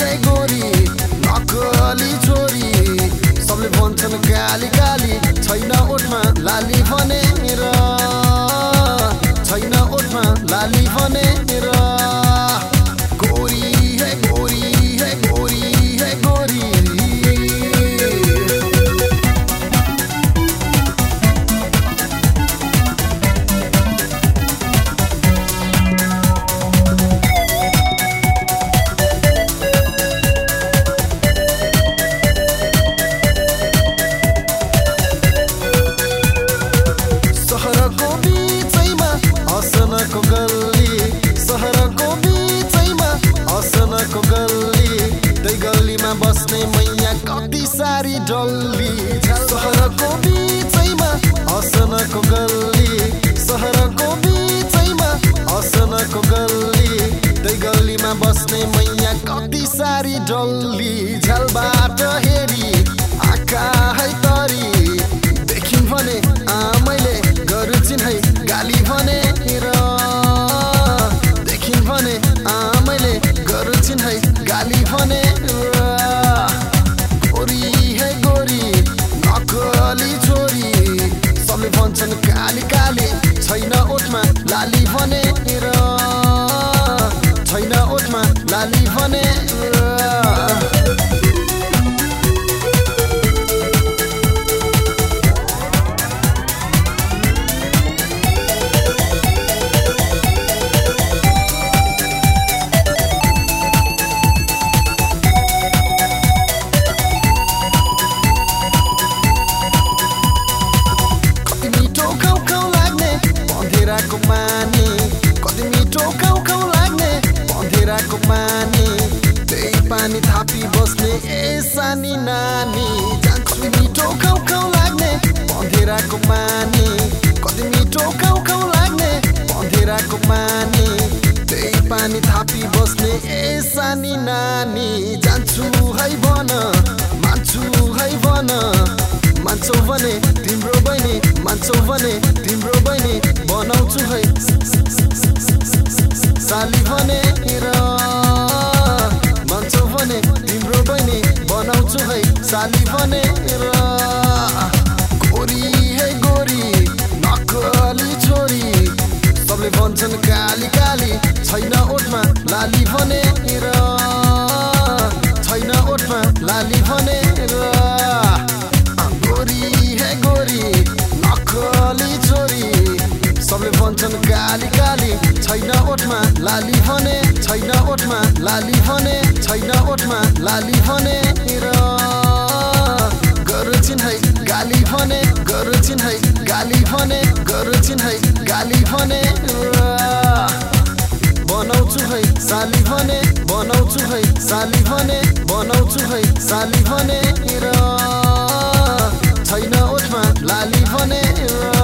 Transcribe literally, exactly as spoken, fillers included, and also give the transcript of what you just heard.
है गोरी नक्कली छोरी सबले भन्छन् काली काली छैन ओठमा लाली भनेर छैन ओठमा लाली भनेर गोरी है गोरी है गोरी है गोरी सहरको बीचैमा हसनको गल्ली सहरको बीचैमा हसनको गल्ली दै गल्लीमा बस्ने मैया कति सारी डल्ली सहरको बीचैमा हसनको गल्ली सहरको बीचैमा हसनको गल्ली दै गल्लीमा बस्ने मैया कति सारी डल्ली झ्यालबाट हेरी आँखा है तरी देखिन् भने आमैले गरु चिन्है गाली भनेर देखिन् भने आमैले गरु चिन्है गाली भनेर गोरी है गोरी नक्कली छोरी सबले भन्छन् काली काली छैन ओठमा लाली भनेर छैन ओठमा लाली भनेर पँधेराको मानी कति मिठो खाउ खाउ लाग्ने पँधेराको पानी त्यही पानी थापी बस्ने ए सानी नानी कति मिठो खाउ खाउ लाग्ने पँधेराको पानी कति मिठो खाउ खाउ लाग्ने पँधेराको पानी त्यही पानी थापी बस्ने ए सानी नानी जान्छु है भन मान्छु है भन मान्छौ भने तिम्रो बहिनी मान्छौ भने तिम्रो बहिनी बनाउँछु है साली भनेर मान्छौ भने तिम्रो बहिनी बनाउँछु है साली भनेर गोरी है गोरी नक्कली छोरी सबले भन्छन् काली काली छैन ओठमा लाली भनेर छैन ओठमा लाली भनेर गोरी है गोरी नक्कली छोरी सबले भन्छन् काली काली छैन ओठमा लाली भने छैन ओठमा लाली भने छैन ओठमा लाली भनेर गरु चिन्है गाली भने गरु चिन्है गाली भने गरु चिन्है गाली भनेर बनाउँछु है साली भने बनाउँछु है साली भने बनाउँछु है साली भनेर छैन ओठमा लाली भनेर